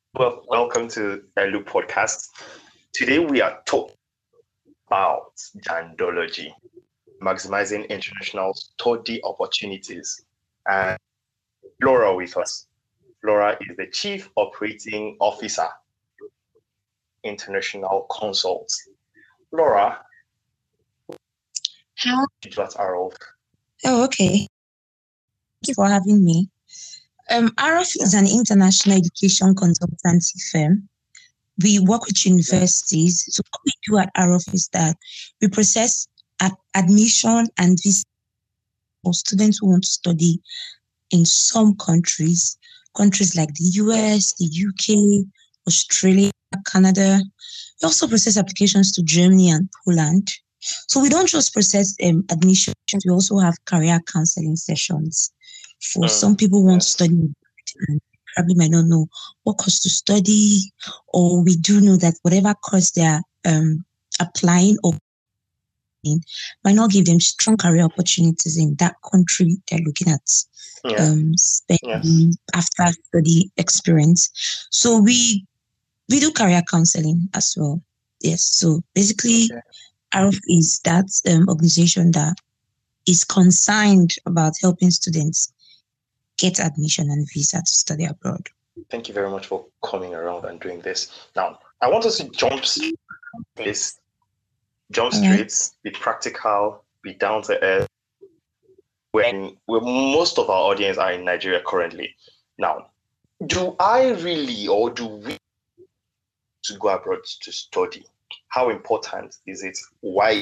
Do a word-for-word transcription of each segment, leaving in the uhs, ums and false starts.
Well, welcome to Elu Podcast. Today we are talking about Jandology, maximizing international study opportunities. And Laura with us. Laura is the Chief Operating Officer, International Consult. Laura, How? you at R O F. Oh, okay. Thank you for having me. Um, R O F is an international education consultancy firm. We work with universities. So what we do at R O F is that we process ad- admission and visa for students who want to study in some countries, countries like the U S, the U K, Australia, Canada. We also process applications to Germany and Poland. So we don't just process um, admissions, we also have career counseling sessions for Mm, some people who want to yes. study and probably might not know what course to study, or we do know that whatever course they are um, applying or in might not give them strong career opportunities in that country they're looking at Yeah. um, Yes. spending after study experience. So we we do career counseling as well. Yes. So basically, Okay. R O F is that um, organization that is concerned about helping students get admission and visa to study abroad. Thank you very much for coming around and doing this. Now, I want us to jump straight this, jump All right. straight, be practical, be down to earth. When well, most of our audience are in Nigeria currently. Now, do I really or do we to go abroad to study? How important is it? Why?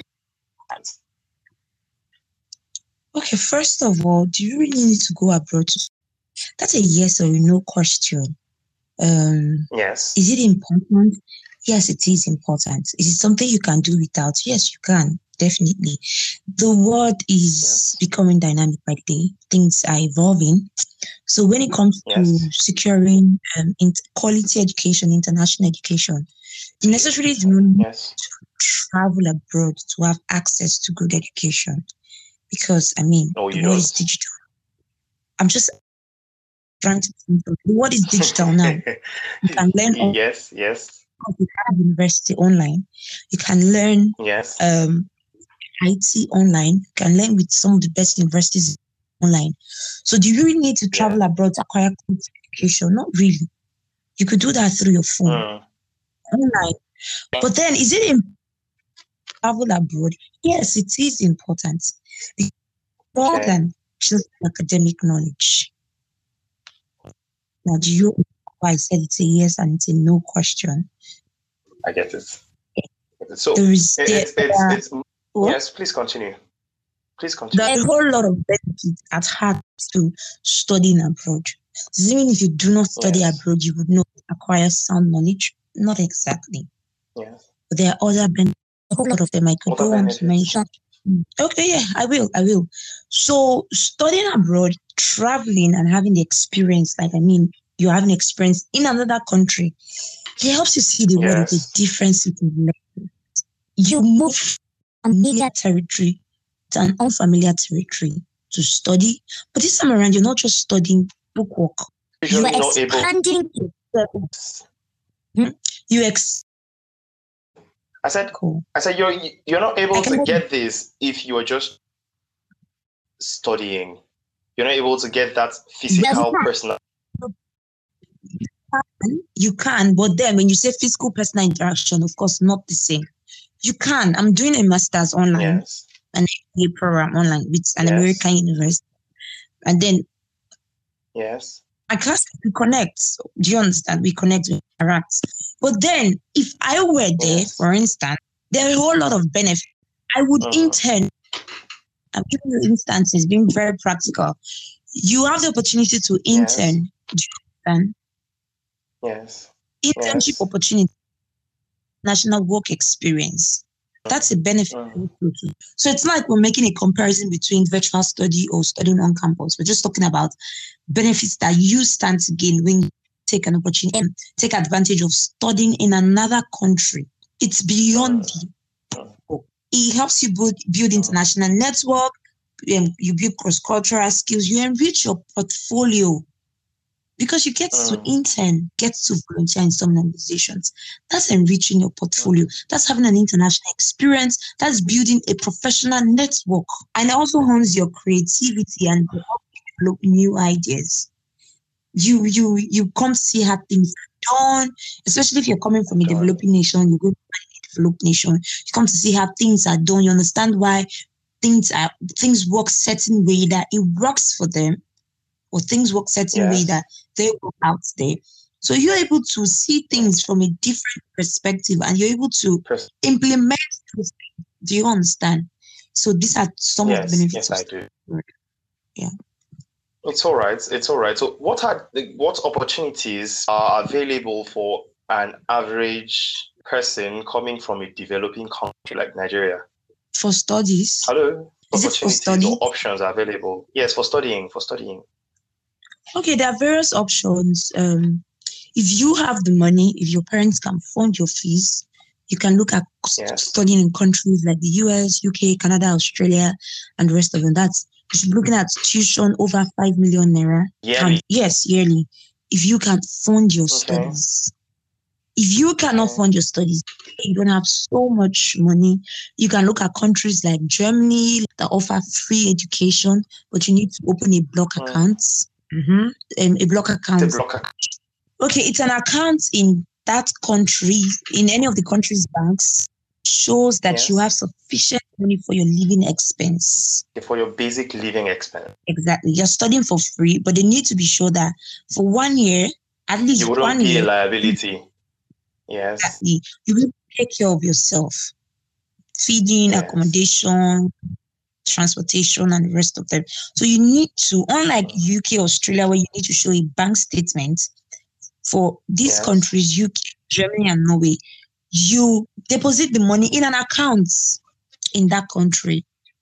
Okay, first of all, do you really need to go abroad? To, that's a yes or no question. Um, Yes. Is it important? Yes, it is important. Is it something you can do without? Yes, you can, definitely. The world is Yes. becoming dynamic by the day. Things are evolving. So when it comes Yes. to securing um, in quality education, international education, you necessarily do not need Yes. to travel abroad to have access to good education. Because, I mean, No, the you world is don't. digital. I'm just trying to think of the world is digital now. You can learn all Yes. Yes. you have university online. You can learn Yes. um, I T online. You can learn with some of the best universities online. So do you really need to travel Yeah. abroad to acquire quality education? Not really. You could do that through your phone Mm. online. But then is it important to travel abroad? Yes, it is important. It's more Okay. than just academic knowledge. Now, do you why I said it's a yes and it's a no question? I get it. So There is it- there, it's it's there it's are, yes. Please continue. Please there continue. are a whole lot of benefits at heart to studying abroad. Does it mean if you do not study Yes. abroad, you would not acquire sound knowledge? Not exactly. Yes. But there are other benefits, a whole lot of them I could Other go on to benefits. mention. Okay, yeah, I will, I will. So studying abroad, traveling and having the experience, like I mean, you're having experience in another country, it helps you see the world with a Yes. different set of lens. You move from familiar territory to an unfamiliar territory to study. But this time around, you're not just studying bookwork. You Usually are not able. expanding yourself. Hmm? You ex- I said. cool. I said you're you're not I able can to get this if you are just studying. You're not able to get that physical personal. You can, but then when you say physical personal interaction, of course, not the same. You can. I'm doing a master's online, Yes. an M B A program online with an Yes. American university. And then Yes. my class, we connect. Do you understand? We connect, we interact. But then if I were there, Yes. for instance, there are a whole lot of benefits. I would Mhm. intern. I'm giving you instances, being very practical. You have the opportunity to Yes. intern. Do you understand? Yes. Internship Yes. opportunity, national work experience. That's a benefit. Mhm. So it's not like we're making a comparison between virtual study or studying on campus. We're just talking about benefits that you stand to gain when you take an opportunity and take advantage of studying in another country. It's beyond Mhm. you. It helps you build, build international network, um, you build cross-cultural skills, you enrich your portfolio. because you get to Mm. intern, get to volunteer in some organizations. That's enriching your portfolio. Mm. That's having an international experience. That's building a professional network. And it also hones your creativity and develop new ideas. You you you come see how things are done, especially if you're coming from a Done. developing nation, you go to a developed nation, you come to see how things are done. You understand why things are things work certain way that it works for them, or things work certain Yes. way that they work out there. So you're able to see things from a different perspective, and you're able to Pers- implement those things. Do you understand? So these are some yes, of the benefits yes, of I do. work. Yeah. It's all right. It's all right. So, what are the, what opportunities are available for an average person coming from a developing country like Nigeria? For studies. Hello. Is it for Opportunities study? or options are available? Yes, for studying. For studying. Okay, there are various options. Um, if you have the money, if your parents can fund your fees, you can look at Yes. studying in countries like the U S, U K, Canada, Australia, and the rest of them. That's you should be looking at tuition over five million naira. Yearly. And yes, yearly. If you can fund your Okay. studies. If you cannot Okay. fund your studies, you don't have so much money, you can look at countries like Germany that offer free education, but you need to open a block Mm. account. Mm-hmm. Um, a block account. The block account. Okay, it's an account in that country, in any of the country's banks, shows that Yes. you have sufficient money for your living expense. For your basic living expense. Exactly. You're studying for free, but they need to be sure that for one year, at least You wouldn't one be year, a liability. Yes. exactly, you will take care of yourself. Feeding, Yes. accommodation, transportation, and the rest of them. So you need to, unlike U K, Australia, where you need to show a bank statement, for these Yes. countries, U K, Germany, and Norway, you deposit the money in an account in that country.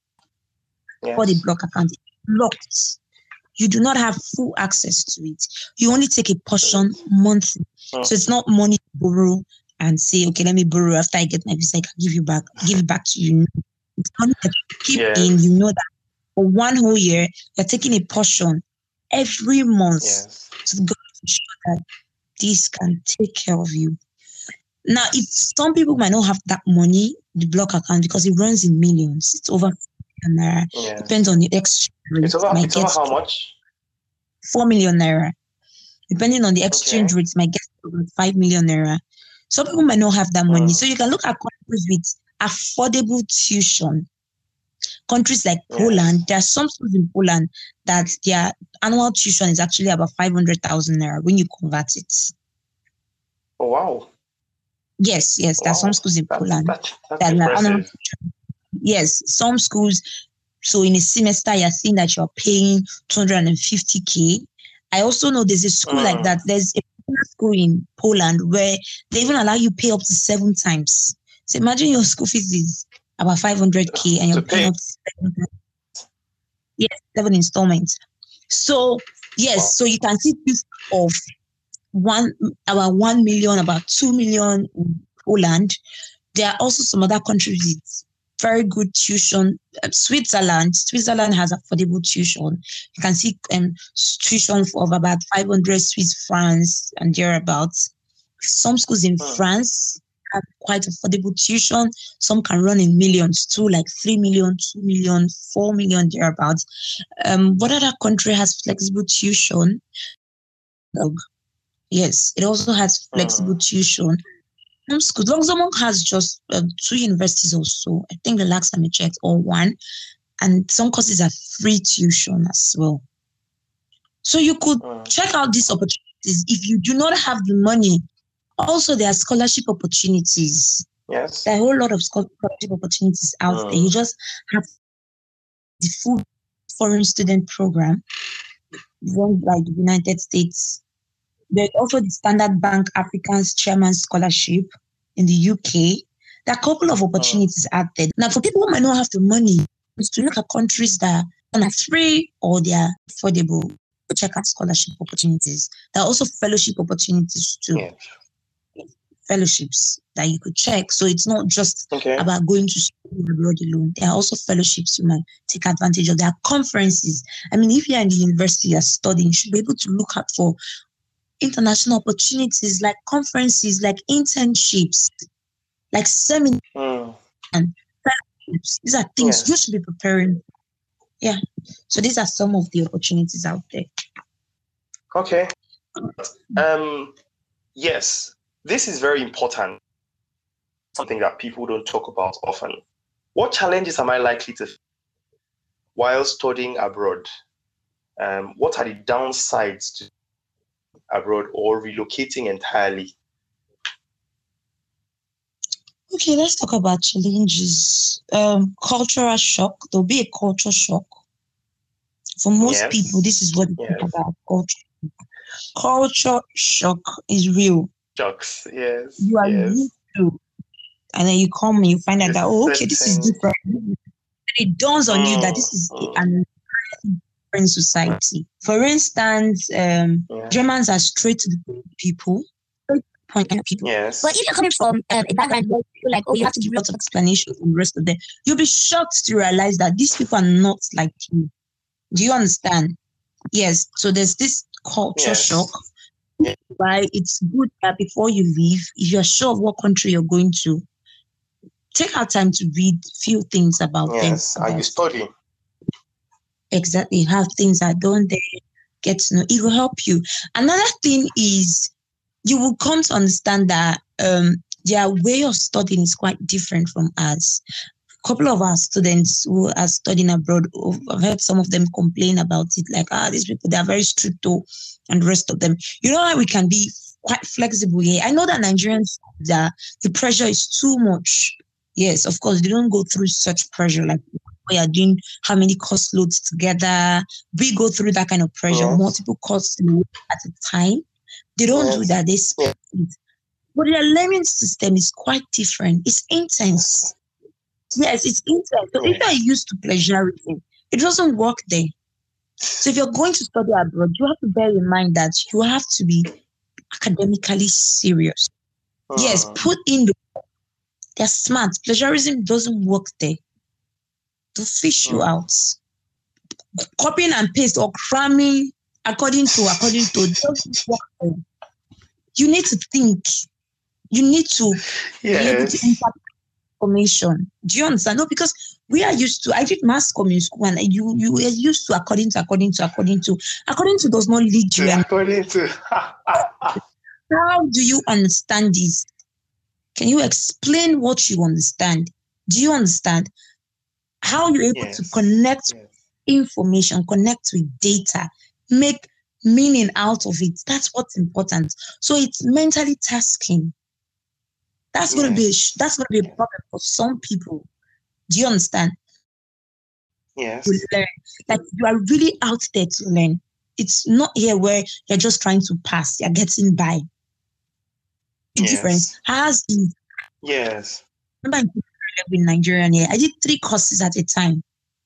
Yes. For the block account, it's locked. You do not have full access to it. You only take a portion monthly. Mm. So it's not money to borrow and say, okay, let me borrow after I get my visa, I can give you back, give it back to you. It's money that you keep Yes. in. You know that for one whole year, you're taking a portion every month. Yes. To go to show that this can take care of you. Now, if some people might not have that money, the block account, because it runs in millions, it's over naira. Yes. Depends on the exchange rate. It's over, might it's get over how much? Four million naira. Depending on the exchange Okay. rates, might get about five million naira. Some people might not have that money. Mm. So you can look at countries with affordable tuition. Countries like Yes. Poland, there are some schools in Poland that their annual tuition is actually about five hundred thousand naira when you convert it. Oh, wow. Yes, yes, there Wow. are some schools in That's, Poland. that's, that's that impressive. Yes, some schools. So in a semester, you're seeing that you're paying two hundred fifty K. I also know there's a school mm. like that. There's a school in Poland where they even allow you pay up to seven times. So imagine your school fees is about five hundred K and you're to paying pay. up to seven times. Yes, seven installments. So yes, wow. So you can see this of one about one million, about two million in Poland. There are also some other countries with very good tuition. Uh, Switzerland, Switzerland has affordable tuition. You can see um, tuition of about five hundred Swiss francs and thereabouts. Some schools in hmm. France have quite affordable tuition. Some can run in millions too, like three million, two million, four million thereabouts. Um, what other country has flexible tuition? Yes, it also has flexible hmm. tuition. Some schools, Luxembourg has just uh, two universities or so. I think the last time I checked, or one. And some courses are free tuition as well. So you could mm. check out these opportunities. If you do not have the money, also there are scholarship opportunities. Yes. There are a whole lot of scholarship opportunities out mm. there. You just have the full foreign student program run by the United States. There's also the Standard Bank Africans Chairman Scholarship in the U K. There are a couple of opportunities mm. out there. Now, for people who might not have the money, is to look at countries that are free or they are affordable to check out scholarship opportunities. There are also fellowship opportunities too. Yes. fellowships that you could check. So it's not just Okay. about going to school abroad alone. There are also fellowships you might take advantage of. There are conferences. I mean, if you're in the university, you're studying, you should be able to look out for international opportunities like conferences, like internships, like seminars Mm. and fellowships. These are things Yes. you should be preparing. Yeah. So these are some of the opportunities out there. Okay. Um, yes, this is very important. Something that people don't talk about often. What challenges am I likely to face while studying abroad? Um, what are the downsides to abroad or relocating entirely? Okay, let's talk about challenges. Um, cultural shock. There'll be a culture shock. For most Yes. people, this is what it's Yes. about. Culture. Culture shock is real. Shocks. Yes. You are Yes. used to, and then you come and you find out It's that, oh, okay, this is certain- different. It dawns on you that this is Mm, mm. an entirely different society. For instance, um, Yeah. Germans are straight to the point people. Straight to the point kind of people. Yes. But if you're coming from um, a background where you're like, oh, you have to give lots of explanation from the rest of them, you'll be shocked to realize that these people are not like you. Do you understand? Yes. So there's this culture Yes. shock. Yeah. Why it's good that before you leave, if you're sure of what country you're going to, take out time to read few things about Yes. them. Are you about- studying? Exactly. Have things that don't they get to know. It will help you. Another thing is you will come to understand that um, their way of studying is quite different from us. A couple of our students who are studying abroad, I've heard some of them complain about it, like, ah, these people, they are very strict too, and the rest of them. You know how we can be quite flexible here. I know that Nigerians, that the pressure is too much. Yes, of course, they don't go through such pressure like we are doing how many course loads together. We go through that kind of pressure, Yes. multiple course loads at a time. They don't do Yes. that. They split it. But their learning system is quite different. It's intense. Yes, it's intense. So if Yeah. you're used to pleasurism, it doesn't work there. So if you're going to study abroad, you have to bear in mind that you have to be academically serious. Yes, Mm. put in the they're smart. Plagiarism doesn't work there. To fish you Mm. out. Copying and paste or cramming according to according to doesn't work there. You need to think. You need to be able to Yes. impact information. Do you understand? No, because we are used to. I did mass comm in school, and you you were used to according to according to according to according to does not lead you. And According to how do you understand this? Can you explain what you understand? Do you understand how you're able Yes. to connect Yes. information, connect with data, make meaning out of it? That's what's important. So it's mentally tasking. That's going to be a, Yes. that's going to be a problem for some people. Do you understand? Yes. To learn, like you are really out there to learn. It's not here where you're just trying to pass. You're getting by. The Yes. difference has is Yes. remember in Nigeria here, I did three courses at a time.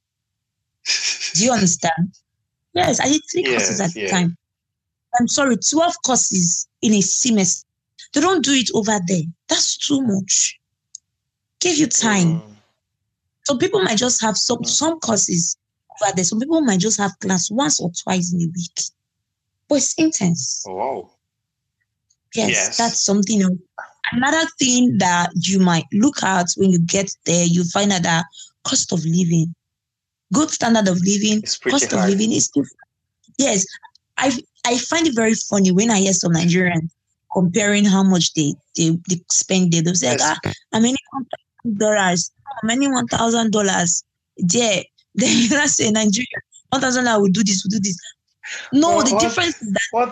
Do you understand? Yes, I did three courses Yes, at a yes. time. I'm sorry, twelve courses in a semester. They don't do it over there. That's too much. Give you time. Mm. So people might just have some, some courses over there. Some people might just have class once or twice in a week. But it's intense. Wow. Yes, Yes. that's something else. Another thing that you might look at when you get there, you find out that cost of living, good standard of living, It's pretty cost of high. living is different. Yes, I I find it very funny when I hear some Nigerians comparing how much they they, they spend there. They'll say, Yes. ah, how many dollars, how many one thousand dollars there. Then you not say Nigeria, one thousand dollars will do this, will do this. No, What- the what- difference is that What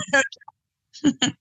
the?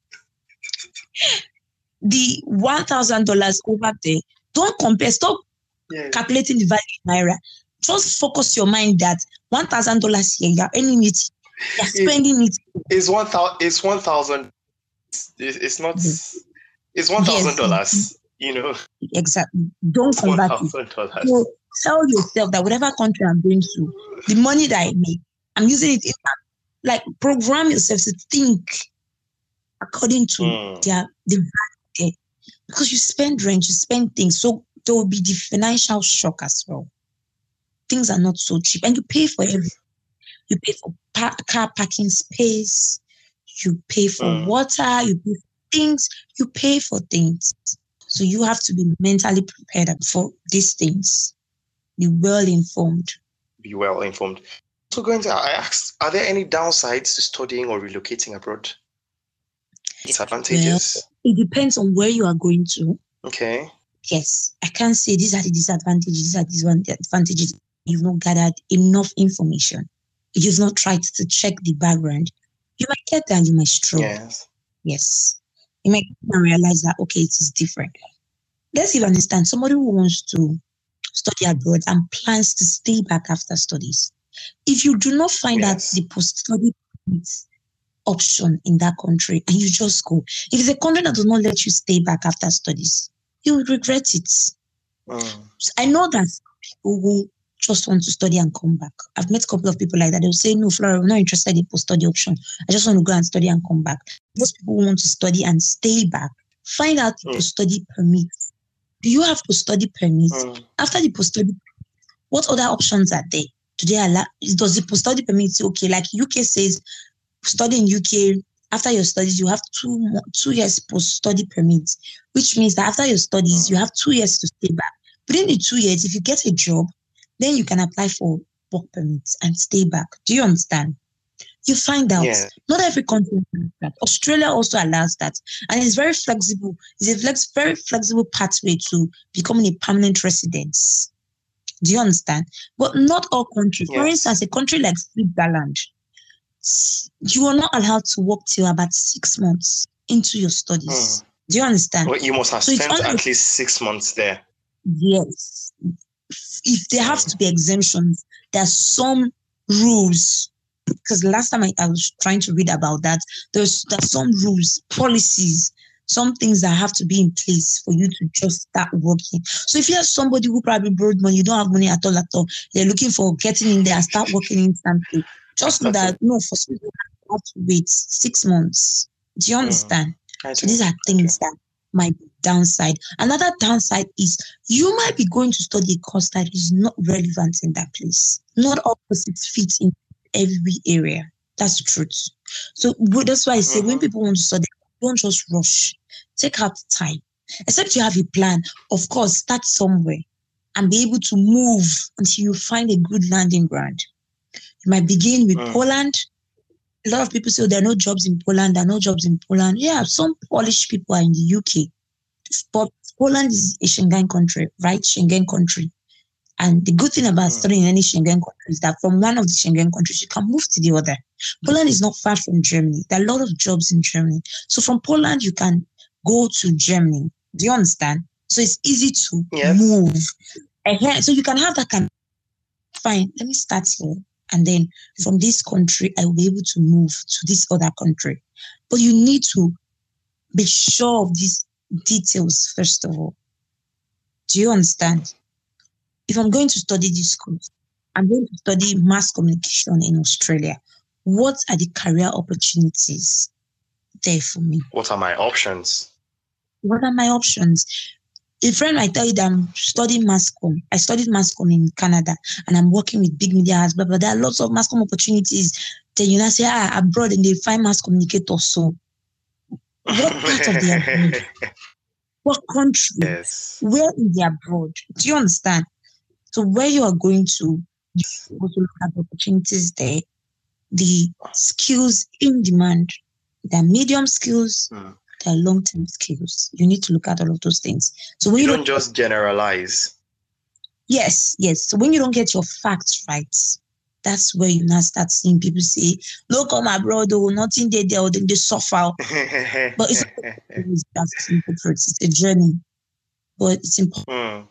the one thousand dollars over there, don't compare, stop Yes. calculating the value in Naira. Just focus your mind that one thousand dollars here, you're earning it, you're spending it. It's one thousand. It's one thousand. It's, it's not. Yes. It's one thousand Yes. dollars. You know, Exactly. Don't it's one convert it. thousand dollars. So tell yourself that whatever country I'm going to, the money that I make, I'm using it in, like program yourself to think according to Mm. their the value there because you spend rent, you spend things. So there will be the financial shock as well. Things are not so cheap, and you pay for everything. You pay for pa- car parking space, you pay for Mm. water, you pay for things, you pay for things. So you have to be mentally prepared for these things. Be well informed. Be well informed. So going to I asked, are there any downsides to studying or relocating abroad? Disadvantages? Well, it depends on where you are going to. Okay. Yes, I can't say these are the disadvantages, these are the advantages. You've not gathered enough information. You've not tried to check the background. You might get there and you might struggle. Yes. Yes. You might realize that, okay, it is different. Let's even understand somebody who wants to study abroad and plans to stay back after studies. If you do not find Yes. out the post-study option in that country and you just go, if it's a country that does not let you stay back after studies, you will regret it. Mm. I know that people who just want to study and come back. I've met a couple of people like that. They'll say, no, Flora, I'm not interested in post-study option. I just want to go and study and come back. Those people who want to study and stay back, find out the Mm. post-study permit. Do you have post-study permit? Mm. After the post-study, what other options are there? Do they allow, does the post-study permit say, okay, like U K says, study in U K, after your studies, you have two mo- two years post-study permit, which means that after your studies, Mm. you have two years to stay back. Within the two years, if you get a job, then you can apply for work permits and stay back. Do you understand? You find out. Yeah. Not every country allows that. Australia also allows that. And it's very flexible. It's a flex, very flexible pathway to becoming a permanent resident. Do you understand? But not all countries. For Yes. instance, a country like Switzerland, you are not allowed to work till about six months into your studies. Mm. Do you understand? Well, you must have So it's spent only- at least six months there. Yes. If there have Mm. to be exemptions, there are some rules. Because last time I, I was trying to read about that, there's there's some rules, policies, some things that have to be in place for you to just start working. So if you're somebody who probably borrowed money, you don't have money at all at all, they're looking for getting in there and start working instantly. Just know that no, for some people you have to wait six months. Do you understand? I So do. these are I things do. that might be downside. Another downside is you might be going to study a course that is not relevant in that place. Not all courses fit in every area. That's the truth. So w- that's why I say when Mhm. people want to study, don't just rush. Take out time. Except you have a plan. Of course, start somewhere and be able to move until you find a good landing ground. You might begin with Mm. Poland. A lot of people say, oh, there are no jobs in Poland. There are no jobs in Poland. Yeah, some Polish people are in the U K. But Poland is a Schengen country, right? Schengen country. And the good thing about Mm. studying in any Schengen country is that from one of the Schengen countries, you can move to the other. Poland is not far from Germany. There are a lot of jobs in Germany. So from Poland, you can go to Germany. Do you understand? So it's easy to Yes. move. Ahead. So you can have that kind of, fine, let me start here. And then from this country, I will be able to move to this other country. But you need to be sure of these details, first of all. Do you understand? If I'm going to study this course, I'm going to study mass communication in Australia. What are the career opportunities there for me? What are my options? What are my options? A friend might tell you that I'm studying mass comm. I studied mass comm in Canada and I'm working with big media houses, but there are lots of mass comm opportunities. Then you now say, ah, abroad and they find mass communicators. So what part of the abroad? What country? Yes. Where in the abroad? Do you understand? So where you are going to, you also look at the opportunities there, the skills in demand, the medium skills, Mm. the long-term skills. You need to look at all of those things. So when You you, don't just generalize. yes, yes. So when you don't get your facts right, that's where you now start seeing people say, no, come abroad, oh, nothing there, there, or then they suffer. But it's not that simple, it's a journey. But it's important. Mm.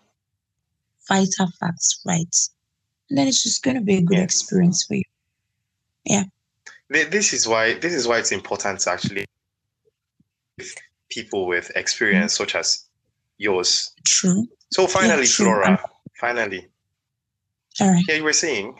Fight our facts right. And then it's just going to be a good Yes. experience for you. Yeah. This is why this is why it's important to actually with people with experience mm-hmm. such as yours. True. So finally, yeah, true. Flora, I'm, finally. All right. Yeah, you were saying?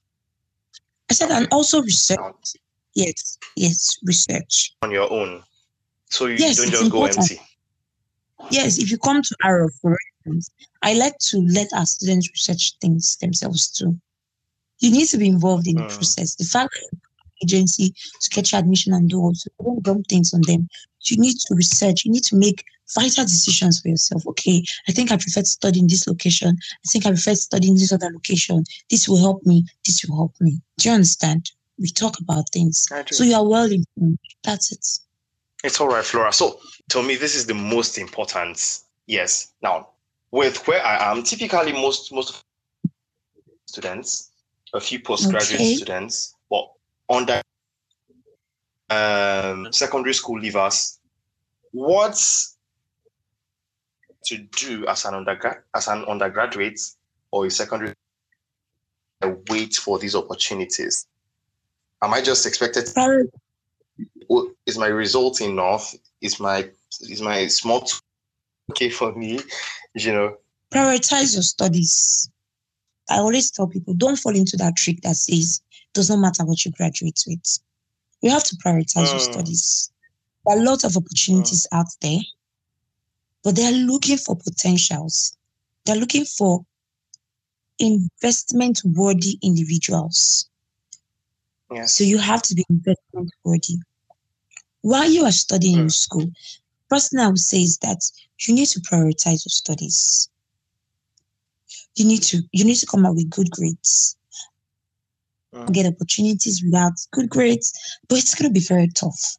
I said, okay. And also research. Yes, yes, research. On your own. So you, yes, you don't just important. go empty. yes, if you come to R F, for instance, I like to let our students research things themselves too. You need to be involved in the Mm. process. The fact that agency to get your admission and do also don't dump things on them. You need to research. You need to make vital decisions for yourself. Okay, I think I prefer to study in this location. I think I prefer to study in this other location. This will help me. This will help me. Do you understand? We talk about things. I do. So you are well informed. That's it. It's all right, Flora. So to me, this is the most important. Yes. Now, with where I am, typically most most students, a few postgraduate Okay. students, but under um, secondary school leavers, what's to do as an undergrad as an undergraduate or a secondary wait for these opportunities? Am I just expected to, is my result enough? Is my is my small okay for me? You know. Prioritize your studies. I always tell people, don't fall into that trick that says it does not matter what you graduate with. You have to prioritize Mm. your studies. There are lots of opportunities mm. out there, but they are looking for potentials. They're looking for investment-worthy individuals. Yes. So you have to be investment-worthy. While you are studying mm. in school, first thing I would say is that you need to prioritize your studies. You need to you need to come up with good grades. Mm. Get opportunities without good grades, but it's going to be very tough.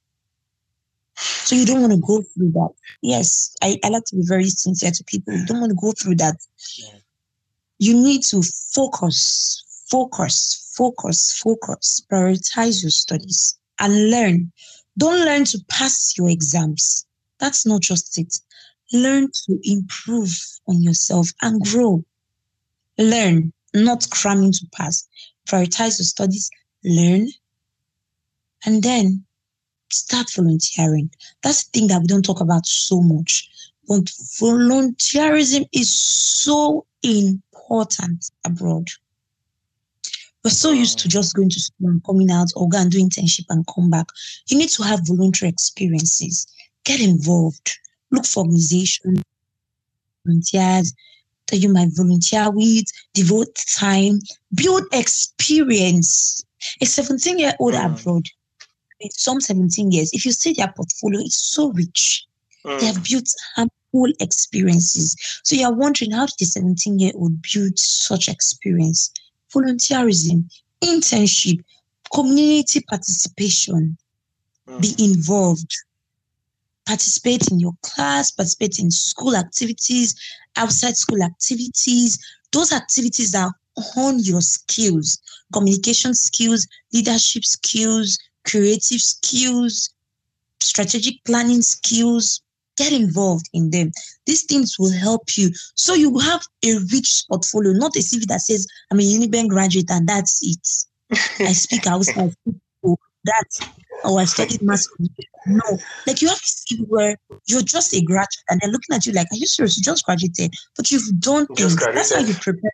So you don't want to go through that. Yes, I, I like to be very sincere to people. You don't want to go through that. Yeah. You need to focus, focus, focus, focus, prioritize your studies and learn. Don't learn to pass your exams. That's not just it. Learn to improve on yourself and grow. Learn, not cramming to pass. Prioritize your studies, learn, and then start volunteering. That's the thing that we don't talk about so much. But volunteerism is so important abroad. We're so used to just going to school and coming out or go and do internship and come back. You need to have voluntary experiences. Get involved. Look for organizations, volunteers that you might volunteer with, devote time, build experience. A seventeen-year-old mm. abroad, some seventeen years, if you see their portfolio, it's so rich. Mm. They have built harmful experiences. So you're wondering, how did a seventeen-year-old build such experience? Volunteerism, internship, community participation. Mm. Be involved. Participate in your class, participate in school activities, outside school activities. Those activities that hone your skills, communication skills, leadership skills, creative skills, strategic planning skills. Get involved in them. These things will help you. So you have a rich portfolio, not a C V that says, I'm a Uniben graduate and that's it. I speak Hausa, I speak that, or I studied mass communication. No, like you have a C V where you're just a graduate and they're looking at you like, are you serious? You just graduated, but you've done things. That's how you prepare.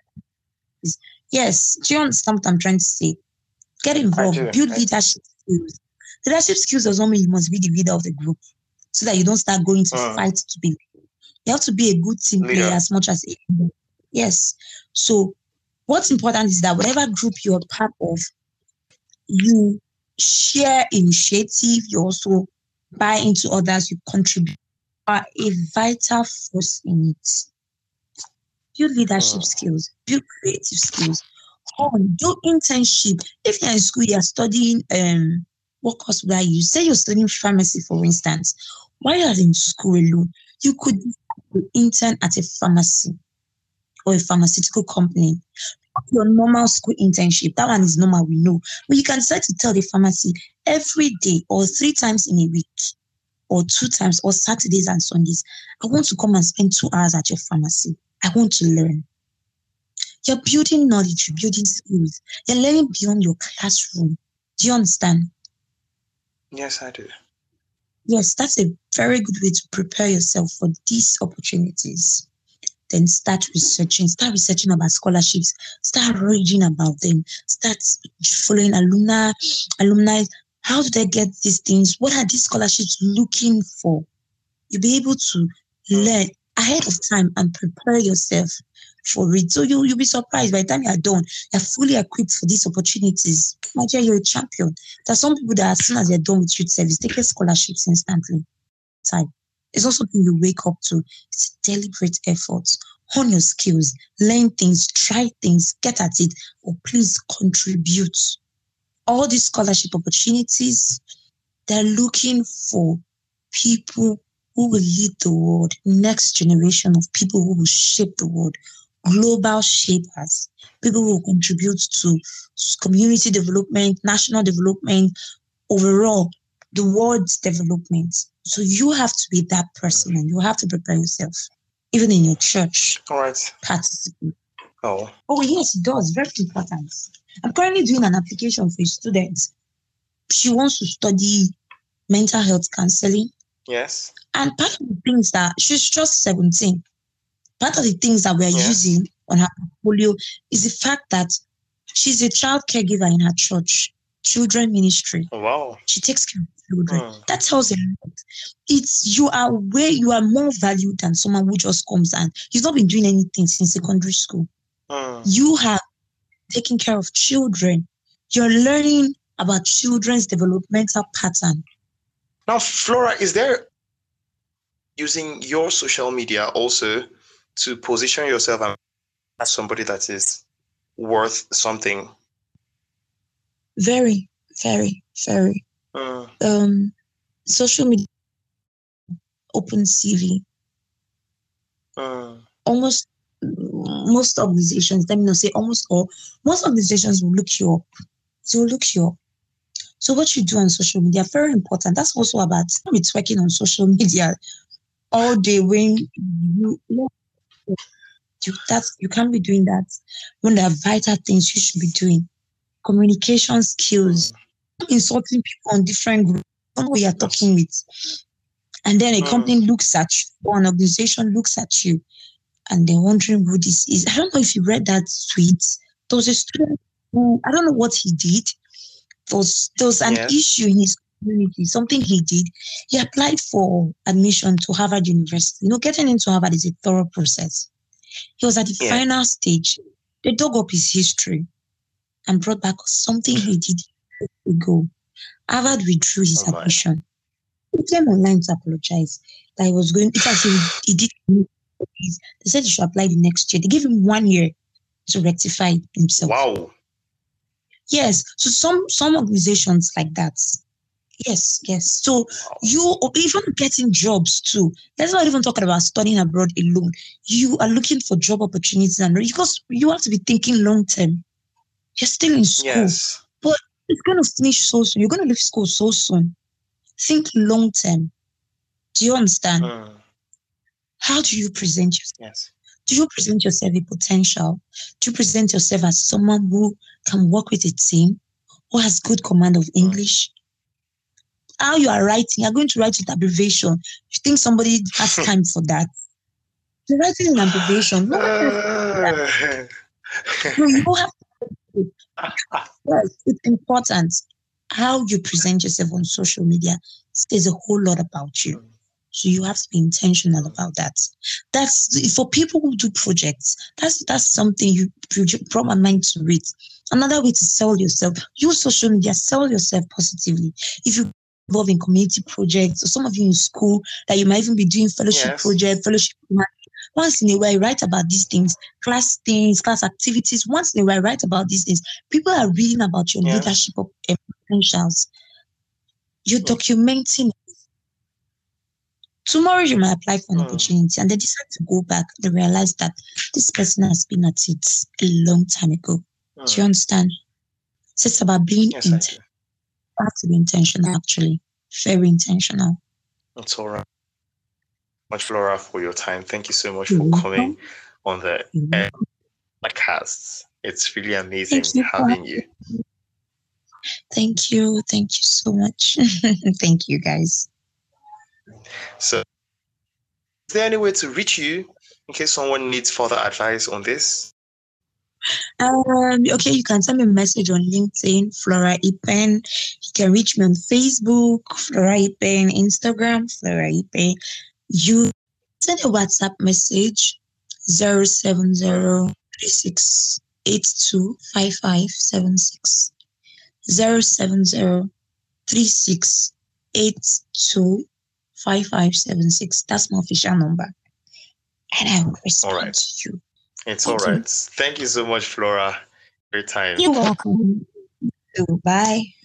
Yes, do you understand what I'm trying to say? Get involved, build leadership skills. Leadership skills does not mean you must be the leader of the group so that you don't start going to uh, fight to be. You have to be a good team leader. Player as much as a leader. Yes. So what's important is that whatever group you're part of, you share initiative, you also buy into others, you contribute, are a vital force in it. Build leadership uh. skills, build creative skills, on, do internship. If you're in school, you're studying, um, what course would I use? Say you're studying pharmacy, for instance. While you're in school alone, you could intern at a pharmacy or a pharmaceutical company. Your normal school internship, that one is normal, we know. But you can decide to tell the pharmacy every day or three times in a week or two times or Saturdays and Sundays, I want to come and spend two hours at your pharmacy. I want to learn. You're building knowledge, you're building skills. You're learning beyond your classroom. Do you understand? Yes, I do. Yes, that's a very good way to prepare yourself for these opportunities. Then start researching, start researching about scholarships, start reading about them, start following alumni, alumni. How do they get these things? What are these scholarships looking for? You'll be able to learn ahead of time and prepare yourself for it. So you, you'll be surprised by the time you're done, you're fully equipped for these opportunities. Imagine you're a champion. There's some people that as soon as they're done with youth service, they get scholarships instantly. Time. It's not something you wake up to. It's a deliberate effort. Hone your skills, learn things, try things, get at it, or please contribute. All these scholarship opportunities, they're looking for people who will lead the world, next generation of people who will shape the world, global shapers, people who will contribute to community development, national development, overall, the world's development. So you have to be that person and you have to prepare yourself. Even in your church. All right. Participate. Oh. Oh, yes, it does. Very important. I'm currently doing an application for a student. She wants to study mental health counseling. Yes. And part of the things that she's just seventeen, part of the things that we're yes. using on her portfolio is the fact that she's a child caregiver in her church, children ministry. Oh, wow. She takes care of children. Hmm. That tells a lot. It's you are where you are more valued than someone who just comes and he's not been doing anything since secondary school. Hmm. You have taken care of children. You're learning about children's developmental pattern. Now, Flora, is there using your social media also to position yourself as somebody that is worth something? Very, very, very. Mm. Um, social media, open C V. Mm. Almost most organizations, let me not say almost all, most organizations will look you up. They will look you up. So what you do on social media, very important. That's also about it's working on social media all day when you, you that's you can't be doing that when there are vital things you should be doing. Communication skills, mm. insulting people on different groups, don't know who you're talking with. And then a mm. company looks at you, or an organization looks at you, and they're wondering who this is. I don't know if you read that tweet. There was a student who, I don't know what he did. There was, there was an yes. issue in his community, something he did. He applied for admission to Harvard University. You know, getting into Harvard is a thorough process. He was at the yeah. final stage. They dug up his history and brought back something he did ago. Harvard withdrew his oh admission. He came online to apologize that he was going, because he, he did. They said he should apply the next year. They gave him one year to rectify himself. Wow. Yes. So some some organizations like that. Yes, yes. So wow. you even getting jobs too. Let's not even talking about studying abroad alone. You are looking for job opportunities, and because you have to be thinking long term. You're still in school, yes. but it's going to finish so soon. You're going to leave school so soon. Think long term. Do you understand? Mm. How do you present yourself? Yes. Do you present yourself with potential? Do you present yourself as someone who can work with a team, who has good command of English? Mm. How you are writing, you're going to write with abbreviation. You think somebody has time for that? You're writing in abbreviation. No, uh, no you don't have to. Yes, it's important. How you present yourself on social media says a whole lot about you. So you have to be intentional about that. That's for people who do projects. That's that's something you brought my mind to it. Another way to sell yourself, use social media, sell yourself positively. If you involved in community projects, or some of you in school that you might even be doing fellowship yes. project, fellowship. Once in a while, write about these things, class things, class activities. Once in a while, write about these things. People are reading about your yes. leadership potentials. You're yes. documenting. Tomorrow you might apply for an mm. opportunity and they decide to go back. They realize that this person has been at it a long time ago. Mm. Do you understand? So it's about being yes, intentional. You have to be intentional, actually. Very intentional. That's all right. Much, Flora, for your time. Thank you so much for mm-hmm. coming on the mm-hmm. podcast. It's really amazing you having you. Thank you. Thank you so much. Thank you, guys. So, is there any way to reach you in case someone needs further advice on this? Um, okay, you can send me a message on LinkedIn, Flora Ipen. You can reach me on Facebook, Flora Ipen, Instagram, Flora Ipen. You Send a WhatsApp message zero seven zero three six eight two five five seven six. zero seven zero three six eight two five five seven six. That's my official number. And I will respond All right. to you. It's Thank all you. right. Thank you so much, Flora, for your time. You're welcome. Bye.